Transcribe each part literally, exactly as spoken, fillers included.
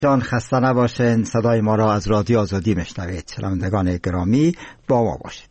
جان خسته نباشین. صدای ما را از رادیو آزادی میشنوید. شنوندگان گرامی با ما باشید.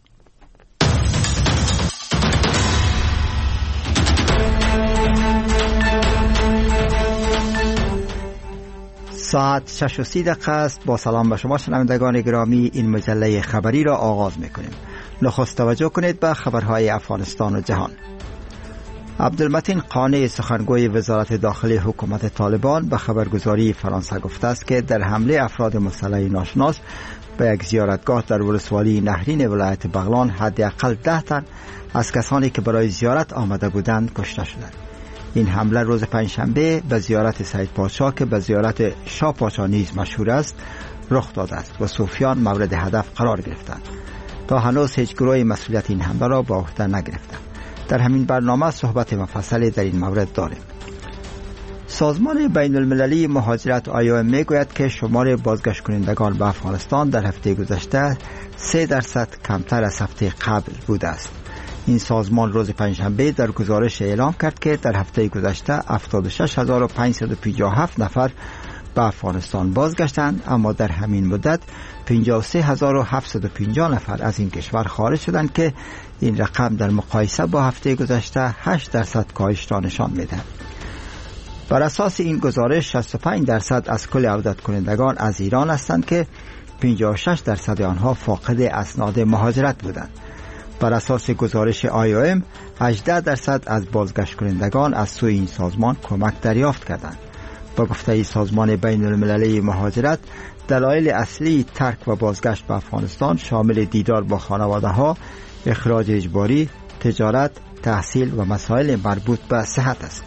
ساعت شش و سی دقیقه است. با سلام به شما شنوندگان گرامی، این مجله خبری را آغاز میکنیم. نخست توجه کنید به خبرهای افغانستان و جهان. عبدالمتین قانع، سخنگوی وزارت داخلی حکومت طالبان، به خبرگزاری فرانسه گفته است که در حمله افراد مسلح ناشناس به یک زیارتگاه در ولسوالی نهرین ولایت بغلان حداقل ده تن از کسانی که برای زیارت آمده بودند کشته شدند. این حمله روز پنجشنبه به زیارت سید پادشاه که به زیارت شاه پادشاه نیز مشهور است رخ داده است و صوفیان مورد هدف قرار گرفتند. تا هنوز هیچ گروهی مسئولیت این حمله را به عهده نگرفته. در همین برنامه صحبت مفصلی در این مورد داریم. سازمان بین المللی مهاجرت آی او ام میگوید که شمار بازگشت کنندگان به افغانستان در هفته گذشته سه درصد کمتر از هفته قبل بوده است. این سازمان روز پنجشنبه در گزارش اعلام کرد که در هفته گذشته هفتاد و شش هزار و پانصد و پنجاه و هفت نفر به افغانستان بازگشتند، اما در همین مدت پنجاه و سه هزار و هفتصد و پنجاه نفر از این کشور خارج شدند که این رقم در مقایسه با هفته گذشته هشت درصد کاهش را نشان می‌دهد. بر اساس این گزارش شصت و پنج درصد از کل عودت کنندگان از ایران هستند که پنجاه و شش درصد آنها فاقد اسناد مهاجرت بودند. بر اساس گزارش آی او ام هجده درصد از بازگشت کنندگان از سوی این سازمان کمک دریافت کردند. با گفته سازمان بین المللی مهاجرت، دلایل اصلی ترک و بازگشت به افغانستان شامل دیدار با خانواده ها، اخراج اجباری، تجارت، تحصیل و مسائل مربوط به صحت است.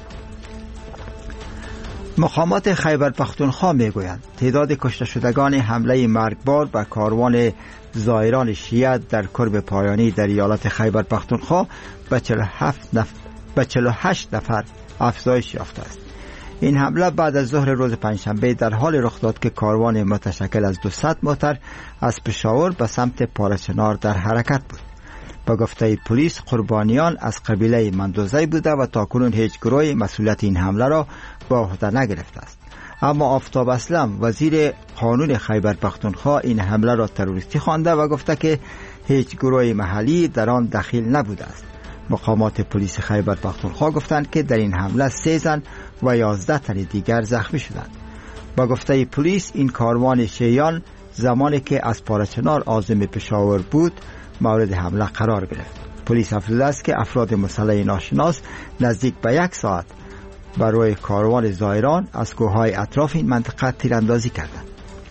مقامات خیبر پختونخوا میگویند تعداد کشته شدگان حمله مرگبار به کاروان زائران شیعه در قرب پایانی در ایالت خیبر پختونخوا به چهل و هفت نفر به چهل و هشت نفر افزایش یافته است. این حمله بعد از ظهر روز پنجشنبه در حال رخ داد که کاروان متشکل از دویست موتر از پشاور به سمت پارچنار در حرکت بود. با گفته پلیس، قربانیان از قبیله مندوزی بوده و تاکنون هیچ گروهی مسئولیت این حمله را به عهده نگرفته است. اما آفتاب اسلم، وزیر قانون خیبر پختونخوا، این حمله را تروریستی خوانده و گفته که هیچ گروه محلی در آن دخیل نبوده است. مقامات پلیس خیبر پختونخوا گفتند که در این حمله سه زن و یازده تن دیگر زخمی شدند. با گفته پلیس، این کاروان شیعیان زمانی که از پارچنار عازم پشاور بود مورد حمله قرار گرفت. پلیس افزوده است که افراد مسلح ناشناس نزدیک به یک ساعت بر روی کاروان زائران از کوههای اطراف این منطقه تیراندازی کردند.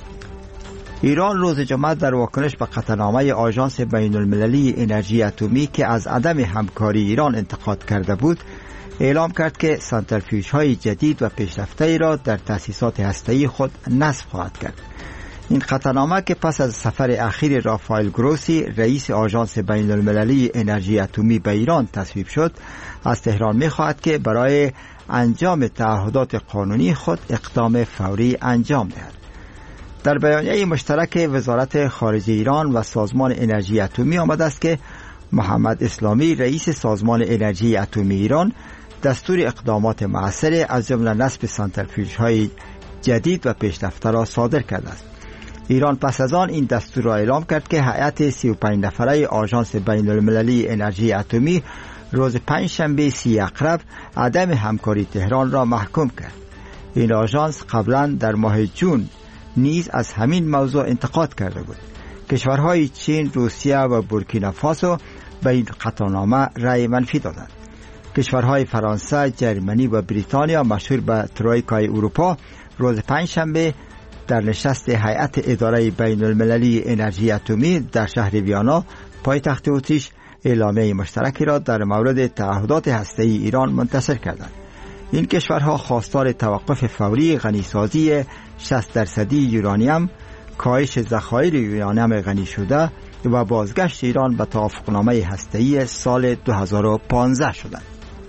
ایران روز جمعه در واکنش به قطعنامه آژانس بین المللی انرژی اتمی که از عدم همکاری ایران انتقاد کرده بود، اعلام کرد که سانتریفیوژهای جدید و پیشرفته را در تأسیسات هسته‌ای خود نصب خواهد کرد. این قطعنامه که پس از سفر اخیر رافائل گروسی رئیس آژانس بین المللی انرژی اتمی به ایران تصویب شد، از تهران می‌خواهد که برای انجام تعهدات قانونی خود اقدام فوری انجام دهد. در بیانیه مشترک وزارت خارجه ایران و سازمان انرژی اتمی آمده است که محمد اسلامی رئیس سازمان انرژی اتمی ایران دستور اقدامات مؤثر از جمله نصب سانتریفیوژهای جدید و پیشرفته را صادر کرده است. ایران پس از آن این دستور را اعلام کرد که هیئت سی و پنج نفره آژانس بین المللی انرژی اتمی روز پنجشنبه سی اقرب عدم همکاری تهران را محکوم کرد. این آژانس قبلا در ماه جون نیز از همین موضوع انتقاد کرده بود. کشورهای چین، روسیه و بورکینافاسو به این قطعنامه رأی منفی دادند. کشورهای فرانسه، جرمنی و بریتانیا مشهور به ترویکای اروپا روز پنجشنبه در نشست هیئت اداره بین المللی انرژی اتمی در شهر ویانا پایتخت اتریش اعلامیه مشترکی را در مورد تعهدات هسته‌ای ایران منتشر کردند. این کشورها خواستار توقف فوری غنیسازی شصت درصدی یورانیم، کاهش ذخایر یورانیم غنی شده و بازگشت ایران به توافقنامه هسته‌ای سال دو هزار و پانزده شدند.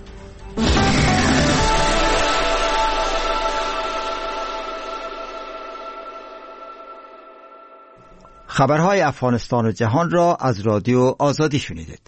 خبرهای افغانستان و جهان را از رادیو آزادی شنیدید.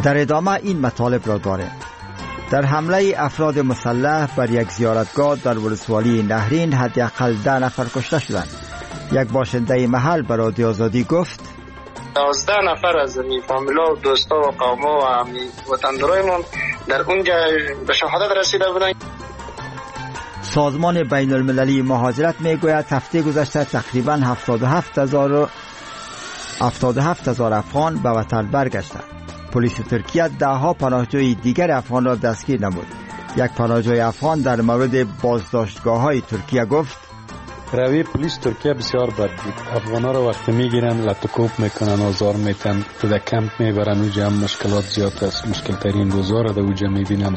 در ادامه این مطالب را داریم. در حمله افراد مسلح بر یک زیارتگاه در ولسوالی نهرین حداقل ده نفر کشته شدند. یک باشنده محل به رادیو آزادی گفت دوازده نفر از می فامیلا و دوستا و قوما و همی وطندارایمون در اونجا به شهادت رسیده بودند. سازمان بین المللی مهاجرت میگوید هفته گذشته تقریبا هفتاد و هفت هزار هفتاد و هفت هزار افغان به وطن برگشتند. پلیس ترکیه ده ها پناهجوی دیگر افغان را دستگیر نمود. یک پناهجوی افغان در مورد بازداشتگاه های ترکیه گفت روی پلیس ترکیه بسیار بد بود. افغانا را وقتی میگیرن لطکوب میکنن، آزار میتن، تو در کمپ میبرن. اوجا هم مشکلات زیاد است. مشکل ترین روزا را در اوجا میبینن.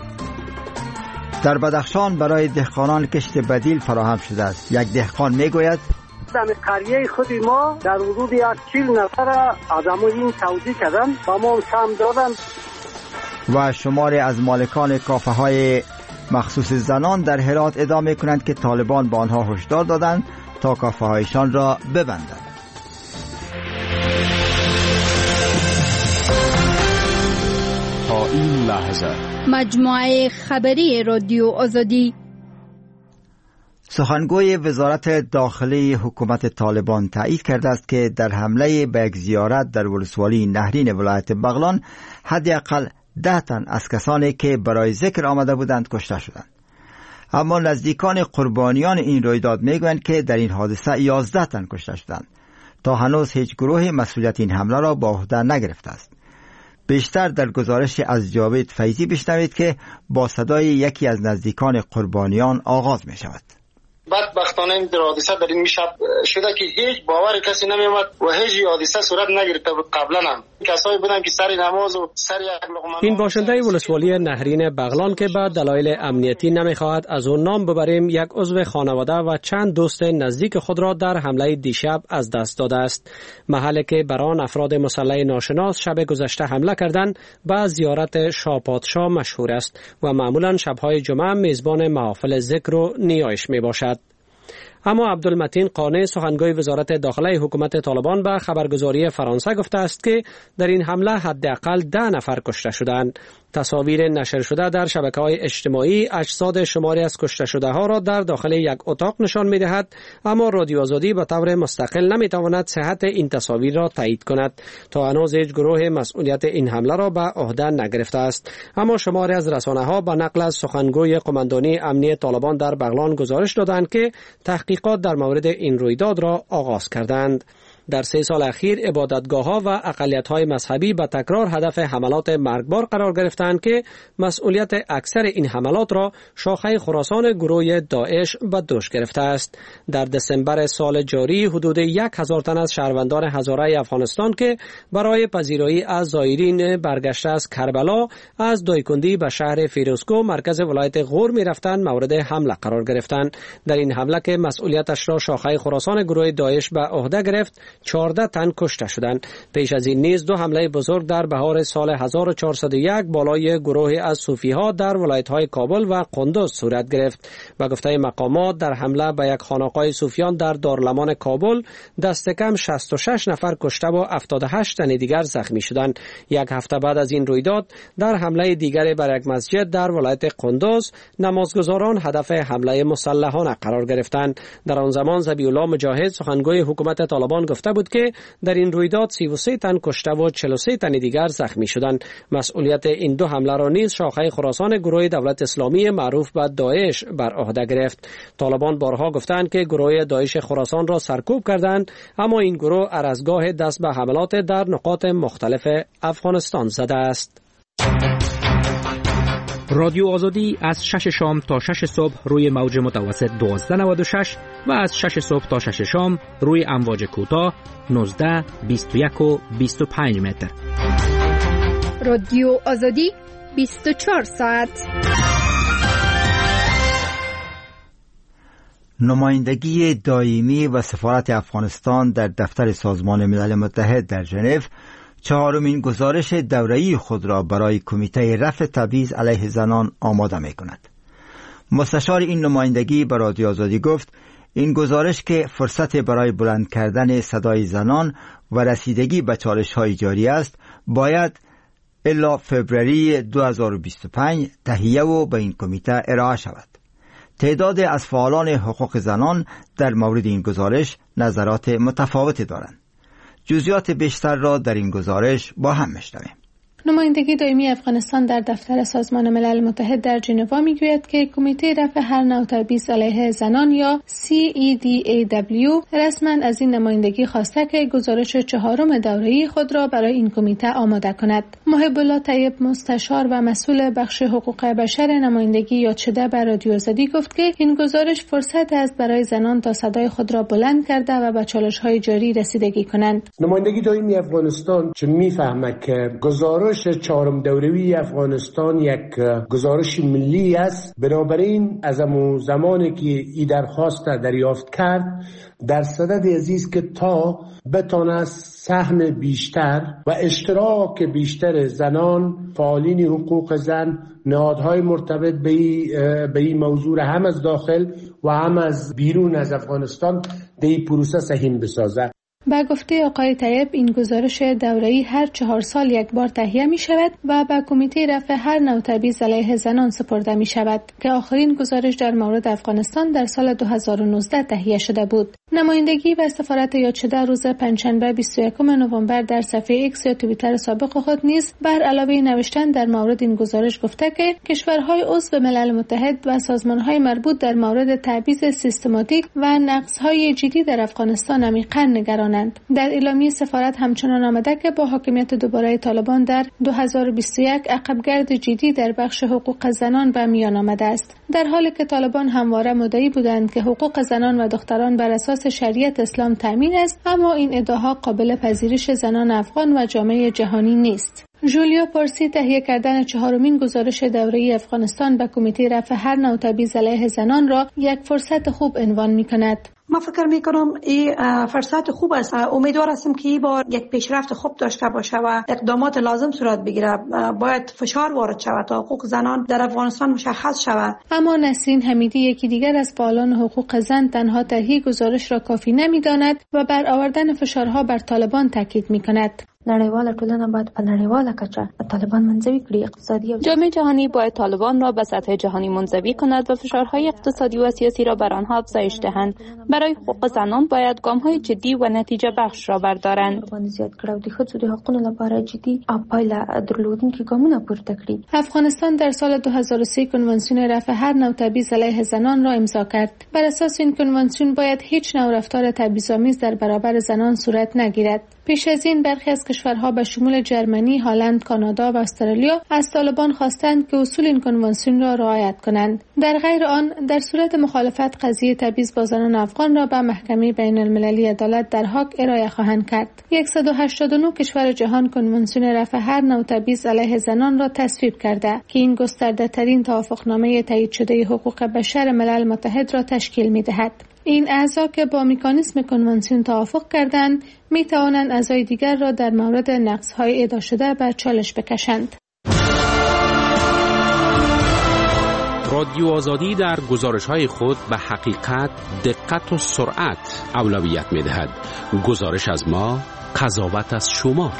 در بدخشان برای دهقانان کشت بدیل فراهم شده است. یک دهقان میگوید در قریه خود ما در حدود یک چهل نفر آدمو این توزیع کردن و ما سهم دادن. و شماری از مالکان کافه های مخصوص زنان در هرات ادعا میکنند که طالبان به آنها هشدار دادند تا کافه هایشان را ببندند. تا این لحظه مجموعه خبری رادیو آزادی. سخنگوی وزارت داخلی حکومت طالبان تایید کرده است که در حمله به یک زیارت در ولسوالی نهرین ولایت بغلان حداقل ده تن از کسانی که برای ذکر آمده بودند کشته شدند. اما نزدیکان قربانیان این رویداد میگویند که در این حادثه یازده تن کشته شدند. تا هنوز هیچ گروه مسئولیت این حمله را به عهده نگرفته است. بیشتر در گزارش از جاوید فیضی بشنوید که با صدای یکی از نزدیکان قربانیان آغاز می شود. بدبختانه این حادثه در این شب شده که هیچ باور کسی نمی‌آمد و هیچ حادثه صورت نگرفته بود. قبلا هم کسایی بودن که سر نماز و سر یک لقمه. این باشنده ولسوالی نهرین بغلان که به دلایل امنیتی نمی‌خواهد از اون نام ببریم، یک عضو خانواده و چند دوست نزدیک خود را در حمله دیشب از دست داده است. محلی که بر آن افراد مسلح ناشناس شب گذشته حمله کردند به زیارت شاپادشاه مشهور است و معمولا شب‌های جمعه میزبان محافل ذکر و نیایش میباشد. اما عبدالمتین قانع سخنگوی وزارت داخلی حکومت طالبان به خبرگزاری فرانسه گفته است که در این حمله حداقل ده نفر کشته شدند. تصاویر نشر شده در شبکه‌های اجتماعی اجساد شماری از کشته شده ها را در داخل یک اتاق نشان می‌دهد، اما رادیو آزادی به طور مستقل نمی‌تواند صحت این تصاویر را تایید کند. تا هنوز هیچ گروه مسئولیت این حمله را به عهده نگرفته است، اما شماری از رسانه‌ها به نقل از سخنگوی قماندانی امنی طالبان در بغلان گزارش دادند که تحقیقات در مورد این رویداد را آغاز کردند. در سه سال اخیر عبادتگاه‌ها و اقلیت‌های مذهبی به تکرار هدف حملات مرگبار قرار گرفتند که مسئولیت اکثر این حملات را شاخه خراسان گروه داعش به دوش گرفته است. در دسامبر سال جاری حدود یک هزار تن از شهروندان هزاره افغانستان که برای پذیرایی از زائرین برگشته از کربلا از دایکندی به شهر فیروزکوه مرکز ولایت غور می‌رفتند مورد حمله قرار گرفتند. در این حمله که مسئولیتش را شاخه خراسان گروه داعش به عهده گرفت، چهارده تن کشته شدند. پیش از این نیز دو حمله بزرگ در بهار سال هزار و چهارصد و یک بالای گروهی از صوفی‌ها در ولایت‌های کابل و قندوز صورت گرفت. به گفته مقامات در حمله به یک خانقاه صوفیان در دارالمان کابل دست کم شصت و شش نفر کشته و هفتاد و هشت تن دیگر زخمی شدند. یک هفته بعد از این رویداد در حمله دیگر بر یک مسجد در ولایت قندوز نمازگزاران هدف حمله مسلحانه قرار گرفتند. در آن زمان ذبیح الله مجاهد سخنگوی حکومت طالبان گفته بود که در این رویداد سی و سه تن کشته و چهل و سه تن دیگر زخمی شدند. مسئولیت این دو حمله را نیز شاخه خراسان گروه دولت اسلامی معروف به داعش بر عهده گرفت. طالبان بارها گفتند که گروه داعش خراسان را سرکوب کردند، اما این گروه ارزگاه دست به حملات در نقاط مختلف افغانستان زده است. رادیو آزادی از شش شام تا شش صبح روی موج متوسط دوازده نود و شش و از شش صبح تا شش شام روی امواج کوتاه نوزده، بیست و یک و بیست و پنج متر. رادیو آزادی بیست و چهار ساعت. نمایندگی دائمی و سفارت افغانستان در دفتر سازمان ملل متحد در ژنو چهارمین گزارش دوره‌ای خود را برای کمیته رفع تبعیض علیه زنان آماده می‌کند. مستشار این نمایندگی به رادیو آزادی گفت این گزارش که فرصت برای بلند کردن صدای زنان و رسیدگی به چالش‌های جاری است، باید الا فبروری دو هزار و بیست و پنج تهیه و به این کمیته ارائه شود. تعداد از فعالان حقوق زنان در مورد این گزارش نظرات متفاوتی دارند. جزئیات بیشتر را در این گزارش با هم میشنویم. نمایندگی دائمی افغانستان در دفتر سازمان ملل متحد در ژنو میگوید که کمیته رفع هر نوع تبعیض علیه زنان یا سی ای دی ای دبلیو رسما از این نمایندگی خواسته که گزارش چهارم دوره‌ای خود را برای این کمیته آماده کند. محب الله طیب، مستشار و مسئول بخش حقوق بشر نمایندگی یاد شده به رادیو آزادی گفت که این گزارش فرصت است برای زنان تا صدای خود را بلند کرده و به چالش‌های جاری رسیدگی کنند. نمایندگی دائمی افغانستان چون میفهمد که گزارش چهارم دوره‌ای افغانستان یک گزارش ملی است، بنابراین از همون زمانی که این درخواست دریافت کرد در صدد عزیز که تا بتونه سهم بیشتر و اشتراک بیشتر زنان، فعالین حقوق زن، نهادهای مرتبط به این موضوع هم از داخل و هم از بیرون از افغانستان در این پروسه سهیم بسازد. با گفته آقای طیب، این گزارش دوره‌ای هر چهار سال یک بار تهیه می شود و به کمیته رفع هر نوع تبعیض علیه زنان سپرده می شود که آخرین گزارش در مورد افغانستان در سال دو هزار و نوزده تهیه شده بود. نمایندگی و سفارت یاد شده روز پنجشنبه بیست و یکم نوامبر در صفحه ایکس یا توییتر سابق خود نیز بر علاوه نوشتن در مورد این گزارش گفته که کشورهای عضو ملل متحد و سازمانهای مربوط در مورد تبعیض سیستماتیک و نقض‌های جدی در افغانستان عمیقاً نگرانند. در اعلامیه سفارت همچنان آمده که با حاکمیت دوباره طالبان در دو هزار و بیست و یک عقبگرد جدی در بخش حقوق زنان به میان آمده است، در حالی که طالبان همواره مدعی بودند که حقوق زنان و دختران بر اساس شریعت اسلام تامین است، اما این ادعاها قابل پذیرش زنان افغان و جامعه جهانی نیست. جولیا پارسی تهیه کردن چهارمین گزارش دوره‌ای افغانستان به کمیته رفع هر نوع تبعیض علیه زنان را یک فرصت خوب عنوان می‌کند. ما فکر میکنم این فرصت خوب است. امیدوار هستم که این بار یک پیشرفت خوب داشته باشه و اقدامات لازم صورت بگیره. باید فشار وارد شود تا حقوق زنان در افغانستان مشخص شود. اما نسرین حمیدی، یکی دیگر از فعالان حقوق زن، تنها تهیه گزارش را کافی نمیداند و بر آوردن فشارها بر طالبان تاکید میکند. نړیواله ټولنه باید په نړیواله کچه طالبان منزوی کړي. اقتصادی جامعه جهانی باید طالبان را به سطح جهانی منزوی کند و فشارهای اقتصادی و سیاسی را بر آنها افزایش دهند. برای حقوق زنان باید گام‌های جدی و نتیجه بخش را بردارند. زیاد کړو د ښځو د حقوقو لپاره جدي او پایله درلودونکي ګامونه پورته کړي. افغانستان در سال دو هزار و سه کنوانسیون رفع هر نوع تبعیض علیه زنان را امضا کرد. بر اساس این کنوانسیون باید هیچ نوع رفتار تبعیض‌آمیز در برابر زنان صورت نگیرد. پیش از این برخی از کشورها به شمول جرمنی، هلند، کانادا و استرالیا از طالبان خواستند که اصول این کنوانسیون را رعایت کنند. در غیر آن، در صورت مخالفت قضیه تبعیض با زنان افغان را به محکمه بین المللی عدالت در هاگ ارائه خواهند کرد. صد و هشتاد و نه کشور جهان کنوانسیون رفع هر نوع تبعیض علیه زنان را تصویب کرده که این گسترده ترین توافقنامه تایید شده حقوق بشر ملل متحد را تشکیل می دهد. این اعضا که با مکانیزم کنوانسیون توافق کردند می توانند اعضای دیگر را در مورد نقض‌های ادعا شده به چالش بکشند. رادیو آزادی در گزارش‌های خود به حقیقت، دقت و سرعت اولویت می‌دهد. گزارش از ما، قضاوت از شما.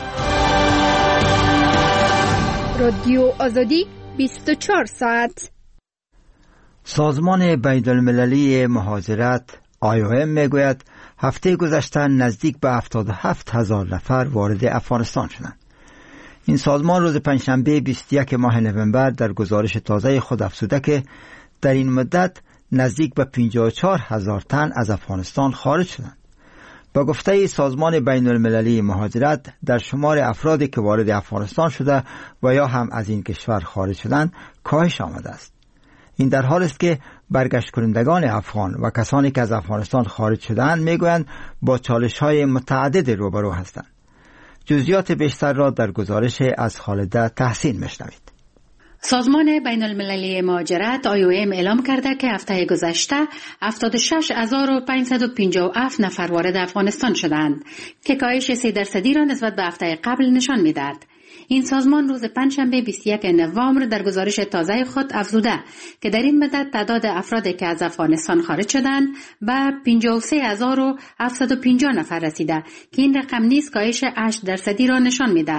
رادیو آزادی بیست و چهار ساعت. سازمان بین المللی مهاجرت آی او ام میگوید هفته گذشته نزدیک به هفتاد و هفت هزار نفر وارد افغانستان شدند. این سازمان روز پنجشنبه بیست و یک ماه نوامبر در گزارش تازه خود افزوده که در این مدت نزدیک به پنجاه و چهار هزار تن از افغانستان خارج شدند. با گفته سازمان بین المللی مهاجرت، در شمار افرادی که وارد افغانستان شده و یا هم از این کشور خارج شدند کاهش آمده است. این در حال است که برگشت کنندگان افغان و کسانی که از افغانستان خارج شدند میگویند با چالش‌های متعدد روبرو هستند. جزئیات بیشتر را در گزارش از خالده تحسین میشنوید. سازمان بین المللی مهاجرت آی او ام اعلام کرده که هفته گذشته هفتاد و شش هزار و پانصد و پنجاه و هفت نفر وارد افغانستان شدند که کاهش سه درصدی را نسبت به هفته قبل نشان می‌دهد. این سازمان روز پنجشنبه بیست و یک نوامبر در گزارش تازه خود افزوده که در این مدت تعداد افرادی که از افغانستان خارج شدند به پنجاه و سه هزار و هفتصد و پنجاه نفر رسیده که این رقم نیز کاهش هشت درصدی را نشان می‌دهد.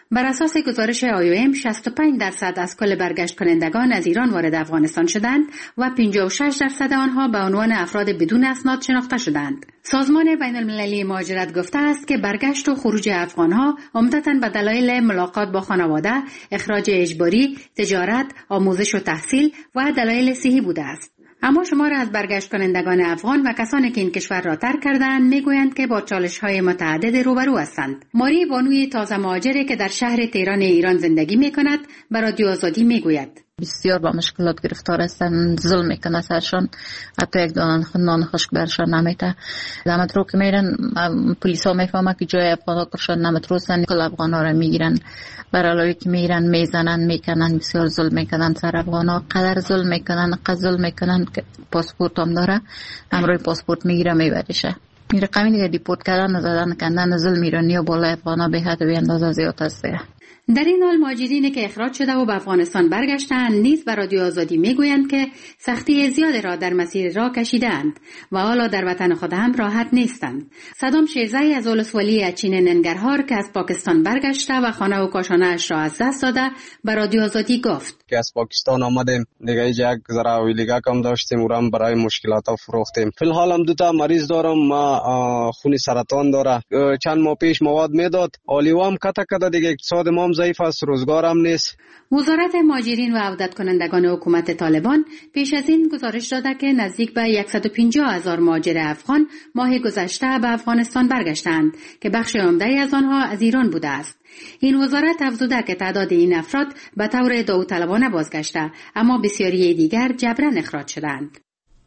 بر اساس گزارش آی او ام شصت و پنج درصد از کل برگشت کنندگان از ایران وارد افغانستان شدند و پنجاه و شش درصد آنها به عنوان افراد بدون اسناد شناخته شدند. سازمان بین المللی مهاجرت گفته است که برگشت و خروج افغانها عمدتاً به دلایل ملاقات با خانواده، اخراج اجباری، تجارت، آموزش و تحصیل و دلایل صحی بوده است. اما شمار از برگشت کنندگان افغان و کسانی که این کشور را ترک کردند میگویند که با چالش‌های متعدد روبرو هستند. ماری بانوی تازه مهاجری که در شهر تهران ایران زندگی میکند به رادیو آزادی میگوید بسیار با مشکلات گرفتار هستند، ظلم میکنه سرشان، حتی یک دانه نان خشک برشان نمیته. در مترو که میرن پلیس ها میفهمه که جای افغان ها کرشان نمترو هستن، کل افغان ها را میگیرن، برالایی که میرن میزنن میکنن، بسیار ظلم میکنن سر افغان ها، قدر ظلم میکنن قدر ظلم میکنن که پاسپورت هم داره، همراه پاسپورت میگیره میبرشه. این رقمی دیگه دیپورت کردن زدن کندن ظلم ایرانی و بالای افغان ها به حد و اندازه زیاد است. در این حال مهاجرینی که اخراج شده و به افغانستان برگشتند نیز به رادیو آزادی میگویند که سختی زیادی را در مسیر راه کشیدند و حالا در وطن خود هم راحت نیستند. صدام شیرزایی از ولسوالی اچین ننگرهار که از پاکستان برگشته و خانه و کاشانه اش را از دست داده به رادیو آزادی گفت که از پاکستان آمدیم، دیگه یک ذره ویلیگا کم داشتیم، اونم برای مشکلات ها فروختیم. فی الحال هم دو تا مریض دارم، ما خون سرطان داره، چند ماه پیش مواد میداد، آلیوام کتا کتا، دیگه اقتصاد ما ضعیف است، روزگار هم نیست. وزارت مهاجرین و عودت کنندگان حکومت طالبان پیش از این گزارش داده که نزدیک به صد و پنجاه هزار مهاجر افغان ماه گذشته به افغانستان برگشتند که بخش عمده از آنها از ایران بوده است. این وزارت افزوده که تعداد این افراد به طور داوطلبانه بازگشته، اما بسیاری دیگر جبران اخراج شدند.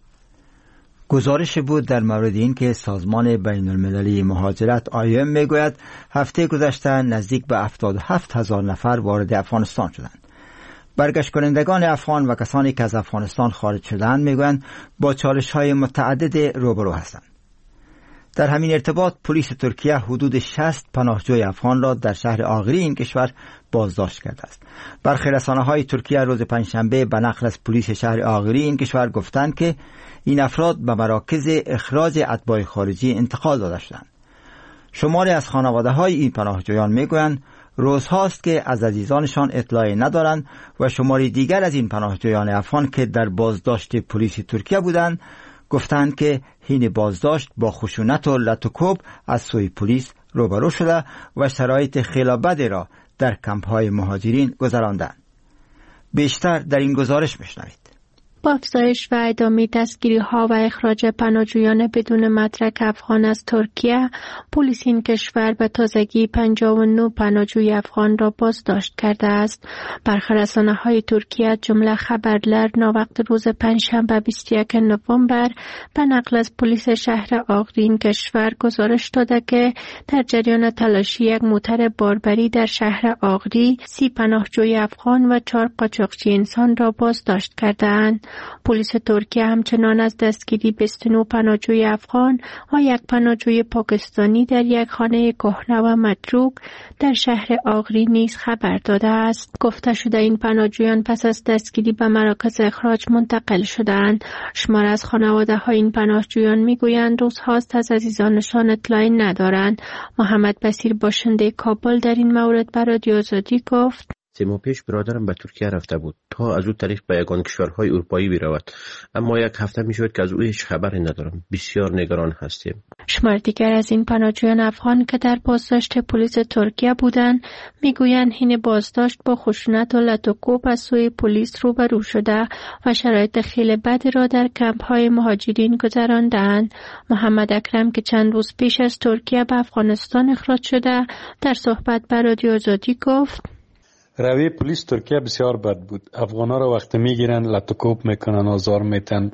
گزارش بود در مورد این که سازمان بین المللی مهاجرت آی او ام میگوید هفته گذشته نزدیک به هفتاد و هفت هزار نفر وارد افغانستان شدند. برگشت کنندگان افغان و کسانی که از افغانستان خارج شدند میگویند با چالش های متعدد روبرو هستند. در همین ارتباط پلیس ترکیه حدود شصت پناهجوی افغان را در شهر آغری این کشور بازداشت کرده است. برخی رسانه‌های ترکیه روز پنجشنبه به نقل از پلیس شهر آغری این کشور گفتند که این افراد به مراکز اخراج اتباع خارجی انتقال داده شدند. شماری از خانواده‌های این پناهجویان میگویند روزهاست که از عزیزانشان اطلاعی ندارند و شماری دیگر از این پناهجویان افغان که در بازداشت پلیس ترکیه بودند گفتند که حین بازداشت با خشونت و لطوکوب از سوی پلیس روبرو شده و شرایط خیلی بدی را در کمپ‌های مهاجرین گذراندند. بیشتر در این گزارش میشنوید. با افزایش و ادامه دستگیری‌ها و اخراج پناهجویان بدون مدرک افغان از ترکیه، پلیس این کشور به تازگی پنجاه و نه پناهجوی افغان را بازداشت کرده است. برخی رسانه‌های ترکیه جمله خبرلر ناوقت روز پنجشنبه بیست و یکم نوامبر به نقل از پلیس شهر آغری این کشور گزارش داده که در جریان تلاشی یک موتر باربری در شهر آغری سی پناهجوی افغان و چهار قاچاقچی انسان را بازداشت کردند. پلیس ترکیه همچنان از دستگیری بیست و نه پناهجوی افغان و یک پناهجوی پاکستانی در یک خانه کهنه و متروک در شهر آغری نیز خبر داده است. گفته شده این پناهجویان پس از دستگیری به مراکز اخراج منتقل شدند. شمار از خانواده های این پناهجویان میگویند روزهاست از عزیزانشان اطلاعی ندارند. محمد بصیر باشنده کابل در این مورد به رادیو آزادی گفت سه ماه پیش برادرم به ترکیه رفته بود تا از او طریق به یگان کشورهای اروپایی برود، اما یک هفته می شود که از او هیچ خبری ندارم. بسیار نگران هستیم. شمار دیگر از این پناهجویان افغان که در بازداشت پلیس ترکیه بودند میگویند حین بازداشت با خشونت و لطوکوب از سوی پلیس روبرو شده و شرایط خیلی بدی را در کمپ‌های مهاجرین گذراندند. محمد اکرم که چند روز پیش از ترکیه به افغانستان اخراج شده در صحبت با رادیو آزادی گفت روی پلیس ترکیه بسیار بد بود. افغانا را وقتی میگیرن لطوکوب میکنن، آزار میتن،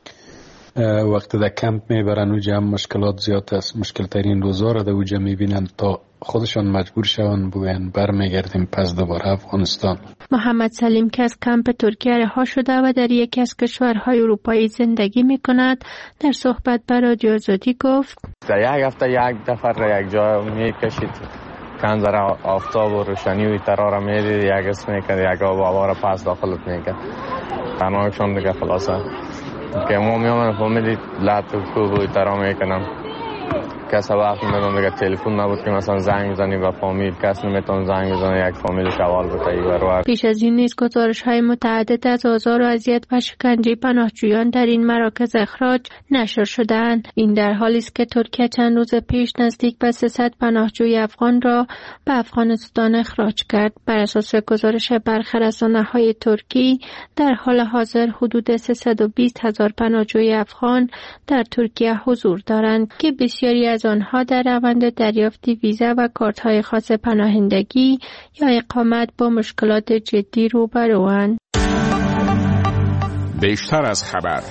وقتی در کمپ میبرن اوجا هم مشکلات زیاد است. مشکل ترین روزا را در اوجا میبینن تا خودشان مجبور شون بگوین برمیگردیم پس دوباره افغانستان. محمد سلیم که از کمپ ترکیه رها شده و در یکی از کشورهای اروپایی زندگی میکند در صحبت با رادیو آزادی گفت در یک هفته یک دفعه یک جا میکشید کنزر آفتاب و روشنی و ترا را میدید، یک اسم میکرد، یک آب آبا را پس داخلت میکرد. تنهایشون دیگه خلاصه که ما میامن فهمیدید لط و کوب و ترا میکنم کس وقت میدون دیگه تلفن نبود که مثلا زنگ بزنی به فامیل، کس نمیتون زنگ بزنه یک فامیل شوال بتایی برو. پیش از این نیز گزارش های متعدد از آزار و اذیت و شکنجه پناهجویان در این مراکز اخراج نشر شدند. این در حالی است که ترکیه چند روز پیش نزدیک به سیصد پناهجوی افغان را به افغانستان اخراج کرد. بر اساس گزارش برخی رسانه‌های ترکی در حال حاضر حدود سیصد و بیست هزار پناهجوی افغان در ترکیه حضور دارند که بسیاری از آنها در روند دریافت ویزا و کارت‌های خاص پناهندگی یا اقامت با مشکلات جدی روبروند. بیشتر از خبر.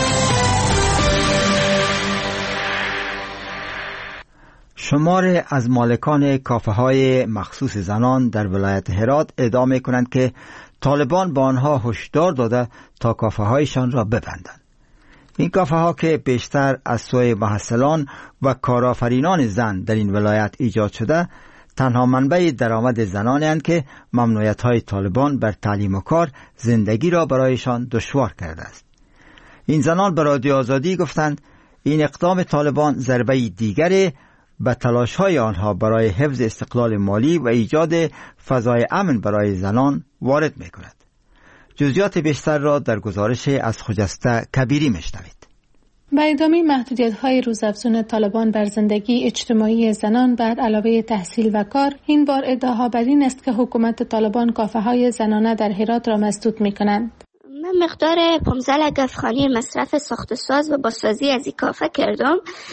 شمار از مالکان کافه های مخصوص زنان در ولایت هرات ادعا می کنند که طالبان با آنها هشدار داده تا کافه هایشان را ببندند. این کافه ها که بیشتر از سوی محصلان و کارآفرینان زن در این ولایت ایجاد شده، تنها منبع درآمد زنانی اند که ممنوعیت های طالبان بر تعلیم و کار زندگی را برایشان دشوار کرده است. این زنان به رادیو آزادی گفتند این اقدام طالبان ضربه دیگری به تلاش های آنها برای حفظ استقلال مالی و ایجاد فضای امن برای زنان وارد می کند. جزئیات بیشتر را در گزارش از خجسته کبیری میشنوید. به ادامه محدودیت‌های روزافزون طالبان بر زندگی اجتماعی زنان بر علاوه تحصیل و کار، این بار ادعاها بر این است که حکومت طالبان کافه‌های زنانه در هرات را مسدود می‌کنند. من مقدار پانزده گفخانی مصرف ساخت ساز و بازسازی از این کافه کردم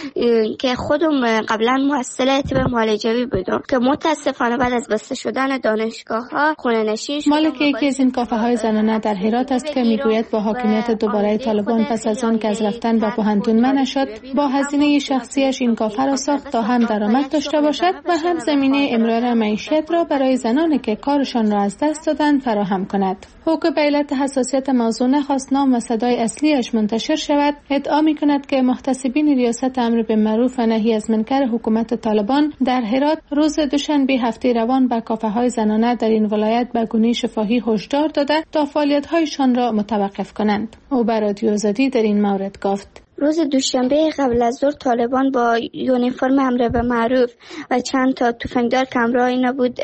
که خودم قبلا محصل طب معالجوی بودم که متاسفانه بعد از بسته شدن دانشگاه ها خونه نشین شدم. مالک یکی از این کافه های زنانه در هرات است که میگوید با حاکمیت دوباره طالبان پس از آن که از رفتن به پوهنتون منع شد، با هزینه شخصیش این کافه را ساخت تا هم درآمد داشته باشد و هم زمینه امرار معیشت را برای زنانی که کارشان را از دست دادند فراهم کند. او که به علت حساسیت موضوع نخواست نام و صدای اصلیش منتشر شود، ادعا می کند که محتسبین ریاست امر بالمعروف و نهی از منکر حکومت طالبان در هرات روز دوشنبه هفته روان به کافه های زنانه در این ولایت به گونه شفاهی هشدار داده تا فعالیت هایشان را متوقف کنند. او به رادیو آزادی در این مورد گفت: روز دوشنبه قبل از ظهر طالبان با یونیفرم امر به معروف و چند تا تفنگدار که همراهی نبود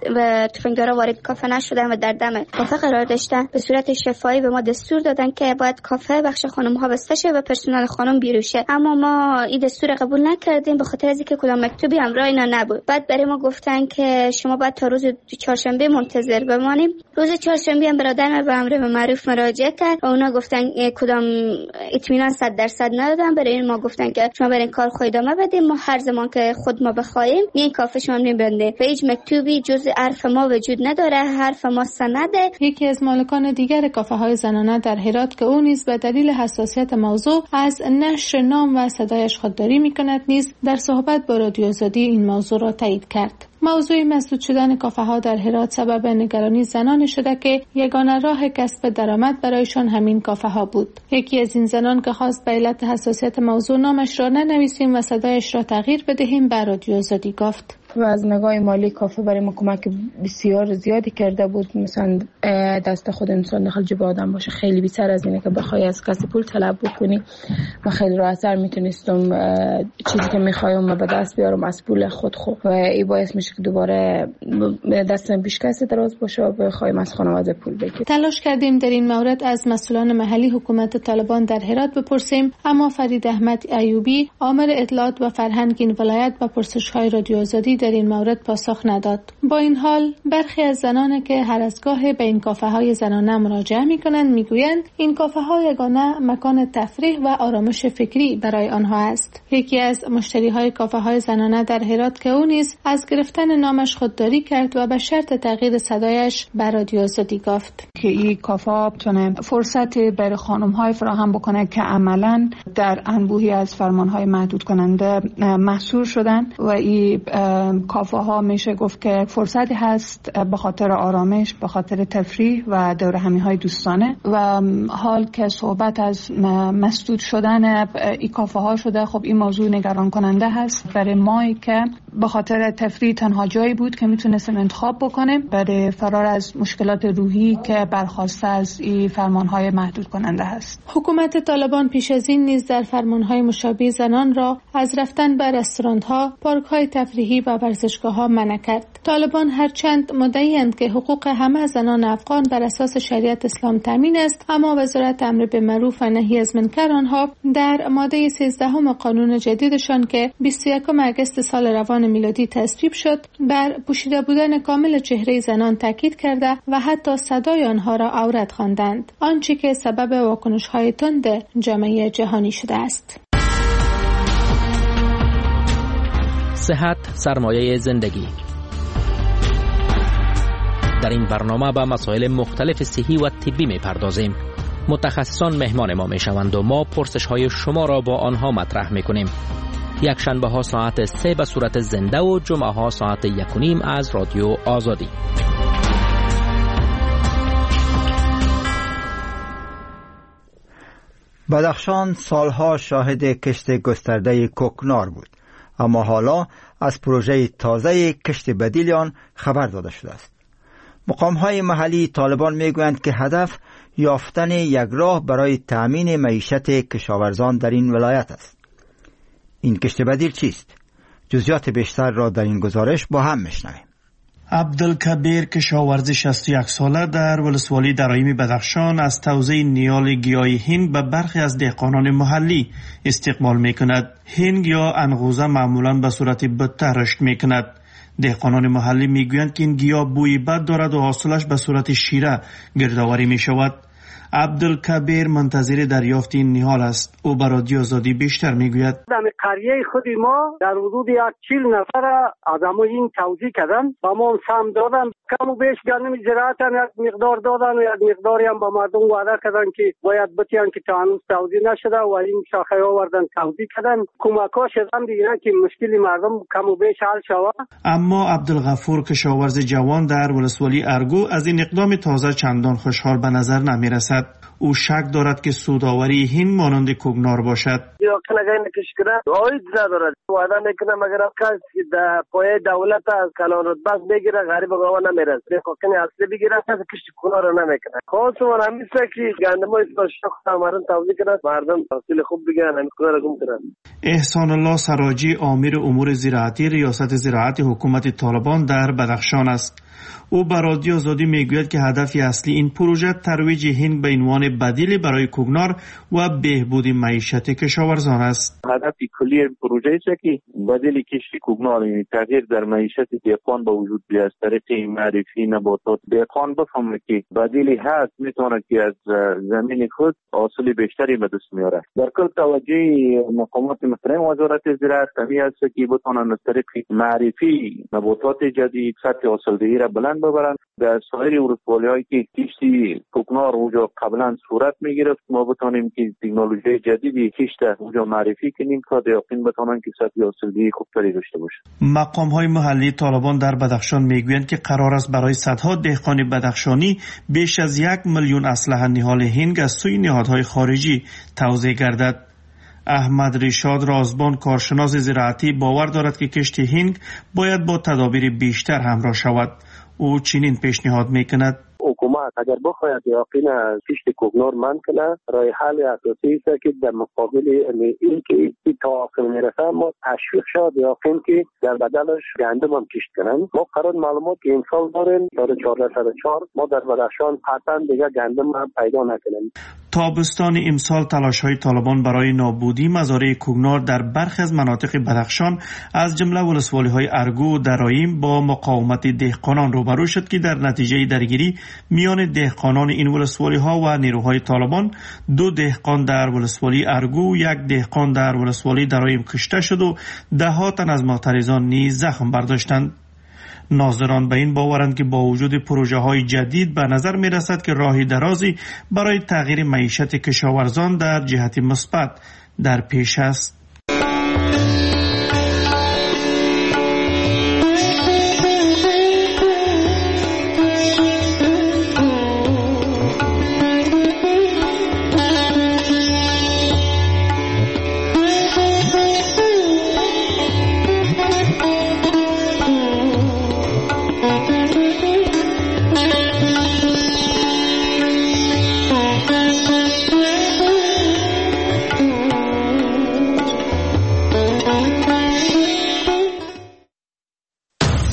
و تفنگدارا وارد کافه نشدن و در دم کافه قرار داشتن، به صورت شفاهی به ما دستور دادن که باید کافه بخش خانم ها بسته شه و پرسنل خانم بیرون شه، اما ما این دستور قبول نکردیم به خاطر از اینکه کدام مکتوبی همراه اینا نبود. بعد برای ما گفتن که شما باید تا روز چهارشنبه منتظر بمانیم. روز چهارشنبه هم برادرم به امر به معروف مراجعه کرد و اونا گفتن کدام اطمینان صد درصد ندادن. برای این ما گفتن که شما برین کار خود ادامه بدیم، ما هر زمان که خود ما بخوایم این کافه شما میبنده و هیچ مکتوبی جز حرف ما وجود نداره، حرف ما سنده. یکی از مالکان دیگر کافه های زنانه در هرات که او نیز به دلیل حساسیت موضوع از نشر نام و صدایش خودداری میکند نیز در صحبت با رادیو آزادی این موضوع را تایید کرد. موضوع مسدود شدن کافه ها در هرات سبب نگرانی زنان شده که یگانه راه کسب درآمد برایشان همین کافه ها بود. یکی از این زنان که خواست به علت حساسیت موضوع نامش را ننویسیم و صدایش را تغییر بدهیم به رادیو آزادی گفت: و از نگاه مالی کافه برای ما کمک بسیار زیادی کرده بود. مثلا دست خود انسان داخل جیب آدم باشه خیلی بیشتر از اینه که بخوای از کسی پول طلب بکنی. من خیلی راحت‌تر میتونستم چیزی که میخوایم به دست بیارم از پول خود خود و این باعث میشه که دوباره دستم پیش کسی دراز باشه و بخوایم از خانواده پول بگیریم. تلاش کردیم در این مورد از مسئولان محلی حکومت طالبان در هرات بپرسیم، اما فرید احمد ایوبی آمر اطلاعات و فرهنگ این ولایت با پرسش‌های رادیو آزادی در این مورد پاسخ نداد. با این حال برخی از زنان که هر از گاه به این کافه های زنانه مراجعه می کنند می گویند این کافه ها یگانه مکان تفریح و آرامش فکری برای آنها است. یکی از مشتری های کافه های زنانه در هرات که او نیز از گرفتن نامش خودداری کرد و به شرط تغییر صدایش به رادیو آزادی گفت که این کافه ها بتونه فرصت برای خانم های فراهم بکنه که عملاً در انبوهی از فرمان های محدود کننده محصور شدن و این کافه ها میشه گفت که فرصتی هست به خاطر آرامش، به خاطر تفریح و دور همی های دوستانه. و حال که صحبت از مسدود شدن این کافه ها شده، خب این موضوع نگران کننده هست برای ما که به خاطر تفریح تنها جایی بود که میتونستیم انتخاب بکنیم برای فرار از مشکلات روحی که برخواسته از این فرمانهای محدود کننده هست. حکومت طالبان پیش از این نیز در فرمانهای مشابه زنان را از رفتن به رستوران‌ها، پارک‌های تفریحی و ورزشگاه‌ها منع کرد. طالبان هرچند مدعی‌اند که حقوق همه زنان افغان بر اساس شریعت اسلام تامین است، اما وزارت امر بالمعروف و نهی از منکر آنها در ماده سیزده قانون جدیدشان که بیست و یکم آگوست سال روان میلادی تصویب شد، بر پوشیده بودن کامل چهره زنان تاکید کرده و حتی صدای آنها را عورت خواندند، آنچه که سبب واکنش‌های تند جامعه جهانی شده است. صحت سرمایه زندگی. در این برنامه به مسائل مختلف صحی و طبی می پردازیم. متخصصان مهمان ما می شوند و ما پرسش های شما را با آنها مطرح می کنیم. یک شنبه ها ساعت سه به صورت زنده و جمعه ها ساعت یک و نیم از رادیو آزادی. بدخشان سالها شاهد کشت گسترده کوکنار بود، اما حالا از پروژه تازه کشت بدیل آن خبر داده شده است. مقام‌های محلی طالبان میگویند که هدف یافتن یک راه برای تأمین معیشت کشاورزان در این ولایت است. این کشت بدیل چیست؟ جزئیات بیشتر را در این گزارش با هم میشنویم. عبدالکبیر کشاورز شصت و یک ساله در ولسوالی درایم بدخشان از توزیع نیال گیاهی هنگ به برخی از دهقانان محلی استقبال میکند. هنگ یا انغوزه معمولا به صورت بته رشد میکند. دهقانان محلی میگویند که این گیاه بوی بد دارد و حاصلش به صورت شیره گردآوری می شود. عبدالکبیر منتظر دریافت این نهال است. او بر رادیو آزادی بیشتر میگوید. در قریه خود ما در حدود یک چهل نفر آدمو این توزیع کردن و ما سهم دادن، کم و بیش گندم زراعت هم یک مقدار دادن و یک مقداری هم با مردم وعده کردن که باید بتیان که تا هنوز توزیع نشده و این شاخه آوردن توزیع کردن. کمک‌ها شدن دیگه که مشکل مردم کم و بیش حل شود. اما عبدالغفور کشاورز جوان در ولسوالی ارگو از این اقدام تازه چندان خوشحال به نظر نمیرسد. او شک دارد که سودآوری هند مانند کوکنار باشد. یا کلاگای نکش کنه آید ندارد. وعده میکنه مگر کسی در پای دولت از کلان بس بگیره غریب گاوا نمیرسه. بخواهی اصلی بگیره کسی کشتی کوکنار رو نمیکنه. خاص من همیشه که گندمای شاخ تمرین توزیع کنه مردم حاصل خوب بگیرن همین کار رو گم کنن. احسان الله سراجی امیر امور زراعتی ریاست زراعت حکومت طالبان در بدخشان است. او بر رادیو آزادی میگوید که هدف اصلی این پروژه ترویج هنگ به عنوان بدیلی برای کوکنار و بهبود معیشت کشاورزان است. هدف کلی این پروژه است که بدیلی کشت کوکنار، یعنی تغییر در معیشت دهقان به وجود بیاید. از طریق معرفی نباتات دهقان بفهمه که بدیلی هست، میتونه که از زمین خود حاصل بیشتری به دست میاره. در کل توجه مقامات محترم وزارت زراعت همی است که بتونن از طریق معرفی نباتات جدید سطح حاصلدهی را بلند ببرند. در سایر ولسوالی‌هایی که کشتی کوکنار اونجا قبلا صورت میگرفت، ما بتونیم که تکنولوژی جدیدی کشت اونجا معرفی کنیم تا دهقان بتونن که سطح حاصلدهی خوبتری داشته باشند. مقام‌های محلی طالبان در بدخشان میگویند که قرار است برای صدها دهقان بدخشانی بیش از یک میلیون اسلحه نهال هنگ از سوی نهادهای خارجی توزیع گردد. احمد رشاد رازبان کارشناس زراعتی باور دارد که کشت هنگ باید با تدابیر بیشتر همراه شود. او چنین پیشنهاد میکند: حکومت اگر بخواید یقین از کشت کوکنار من کنه، راه حل اساسی است که در مقابل این که این تا آخر میرسه ما تشویق شد یقین که در بدلش گندم هم کشت کنن. ما قرار معلومات که امسال داریم داره چهارده صد و چهار، ما در بدخشان قطعا دیگه گندم هم پیدا نکنیم. تابستان امسال تلاش‌های طالبان برای نابودی مزارع کوکنار در برخی از مناطق بدخشان از جمله ولسوالی‌های ارگو و درایم با مقاومت دهقانان روبرو شد که در نتیجه درگیری میان دهقانان این ولسوالی‌ها و نیروهای طالبان دو دهقان در ولسوالی ارگو و یک دهقان در ولسوالی درایم کشته شد و ده‌ها تن از معترضان نیز زخم برداشتند. ناظران به این باورند که با وجود پروژه های جدید به نظر می رسد که راهی درازی برای تغییر معیشت کشاورزان در جهت مثبت در پیش است.